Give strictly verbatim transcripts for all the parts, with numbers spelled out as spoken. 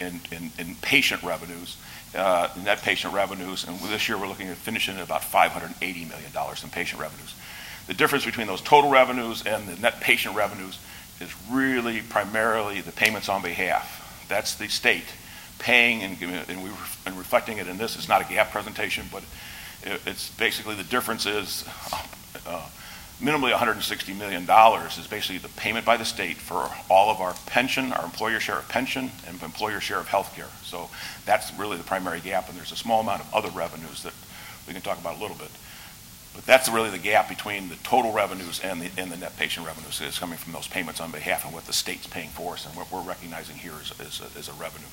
in, in, in patient revenues, uh, net patient revenues, and this year we're looking at finishing at about five hundred eighty million dollars in patient revenues. The difference between those total revenues and the net patient revenues is really primarily the payments on behalf. That's the state paying, and, and, we, and reflecting it in this. It's not a GAAP presentation, but it, it's basically the difference is uh, minimally one hundred sixty million dollars is basically the payment by the state for all of our pension, our employer share of pension, and employer share of health care. So that's really the primary gap, and there's a small amount of other revenues that we can talk about a little bit. But that's really the gap between the total revenues and the, and the net patient revenues is coming from those payments on behalf of what the state's paying for us and what we're recognizing here is, is, a, is a revenue.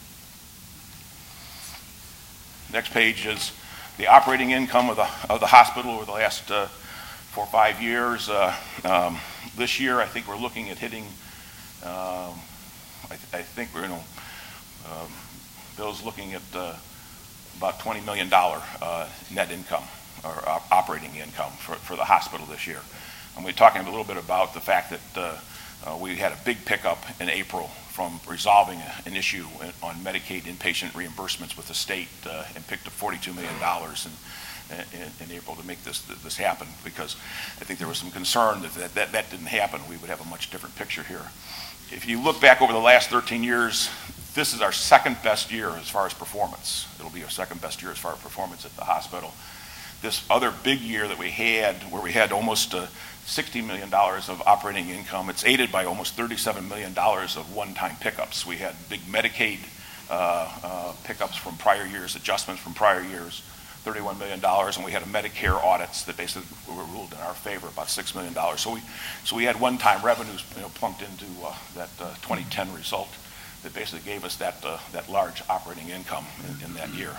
Next page is the operating income of the, of the hospital over the last uh, four or five years. Uh, um, this year, I think we're looking at hitting, um, I, th I think we're, you know, uh, Bill's looking at uh, about twenty million dollars uh, net income, or op operating income for, for the hospital this year. And we're talking a little bit about the fact that uh, uh, we had a big pickup in April from resolving a, an issue in, on Medicaid inpatient reimbursements with the state uh, and picked up forty-two million dollars in, in, in April to make this, this happen, because I think there was some concern that that, that that didn't happen. We would have a much different picture here. If you look back over the last thirteen years, this is our second best year as far as performance. It'll be our second best year as far as performance at the hospital. This other big year that we had, where we had almost uh, sixty million dollars of operating income, it's aided by almost thirty-seven million dollars of one-time pickups. We had big Medicaid uh, uh, pickups from prior years, adjustments from prior years, thirty-one million dollars, and we had a Medicare audits that basically were ruled in our favor, about six million dollars. So we, so we had one-time revenues, you know, plunked into uh, that uh, twenty ten result that basically gave us that, uh, that large operating income in, in that year.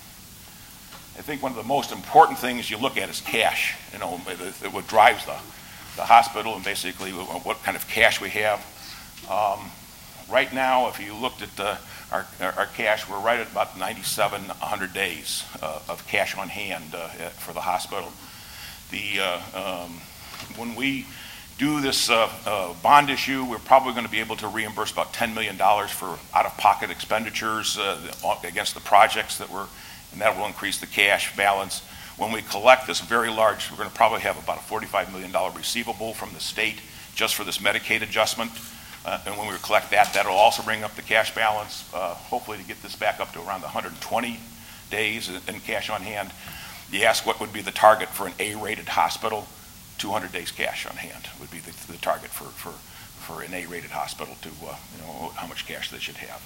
I think one of the most important things you look at is cash. You know, what drives the, the hospital and basically what kind of cash we have. Um, right now, if you looked at the, our, our cash, we're right at about ninety-seven, one hundred days uh, of cash on hand uh, for the hospital. The, uh, um, when we do this uh, uh, bond issue, we're probably going to be able to reimburse about ten million dollars for out-of-pocket expenditures uh, against the projects that we're, and that will increase the cash balance. When we collect this very large, we're going to probably have about a forty-five million dollars receivable from the state just for this Medicaid adjustment. Uh, and when we collect that, that'll also bring up the cash balance, uh, hopefully to get this back up to around one hundred twenty days in, in cash on hand. You ask what would be the target for an A-rated hospital. two hundred days cash on hand would be the, the target for, for, for an A-rated hospital to, uh, you know, how much cash they should have.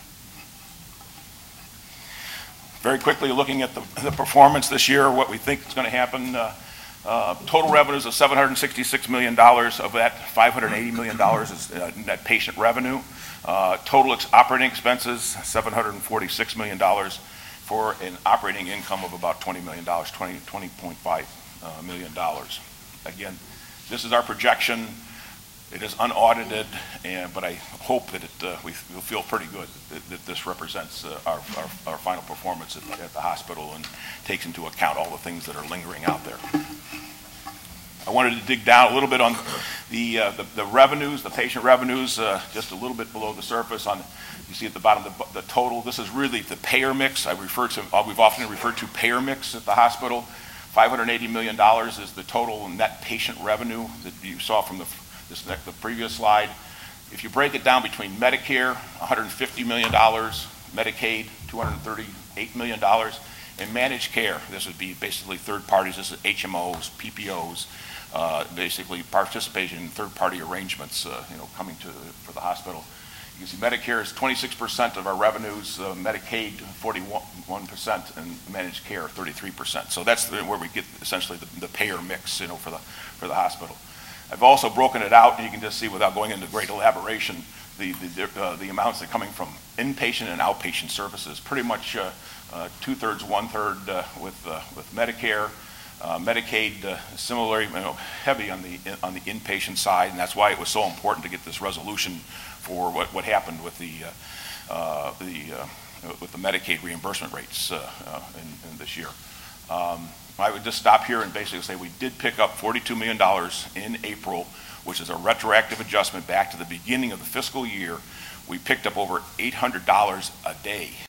Very quickly, looking at the, the performance this year, what we think is going to happen. Uh, uh, total revenues of seven hundred sixty-six million dollars. Of that, five hundred eighty million dollars is uh, net patient revenue. Uh, total ex operating expenses, seven hundred forty-six million dollars, for an operating income of about twenty million dollars, twenty point five uh, million dollars. Again, this is our projection. It is unaudited, and, but I hope that it, uh, we will feel pretty good that, that this represents uh, our, our, our final performance at, at the hospital and takes into account all the things that are lingering out there. I wanted to dig down a little bit on the, uh, the, the revenues, the patient revenues, uh, just a little bit below the surface. On, you see at the bottom the, the total. This is really the payer mix. I refer to, uh, we've often referred to payer mix at the hospital. five hundred eighty million dollars is the total net patient revenue that you saw from the This is the previous slide. If you break it down between Medicare, one hundred fifty million dollars, Medicaid, two hundred thirty-eight million dollars, and managed care, this would be basically third parties, this is H M Os, P P Os, uh, basically participation in third party arrangements, uh, you know, coming to for the hospital. You can see Medicare is twenty-six percent of our revenues, uh, Medicaid forty-one percent, and managed care thirty-three percent. So that's the, where we get essentially the, the payer mix, you know, for the for the hospital. I've also broken it out, and you can just see without going into great elaboration, the, the, uh, the amounts that are coming from inpatient and outpatient services. Pretty much uh, uh, two-thirds, one-third uh, with, uh, with Medicare. Uh, Medicaid, uh, similarly, you know, heavy on the, on the inpatient side, and that's why it was so important to get this resolution for what, what happened with the, uh, uh, the, uh, with the Medicaid reimbursement rates uh, uh, in, in this year. Um, I would just stop here and basically say we did pick up forty-two million dollars in April, which is a retroactive adjustment back to the beginning of the fiscal year we picked up over eight hundred dollars a day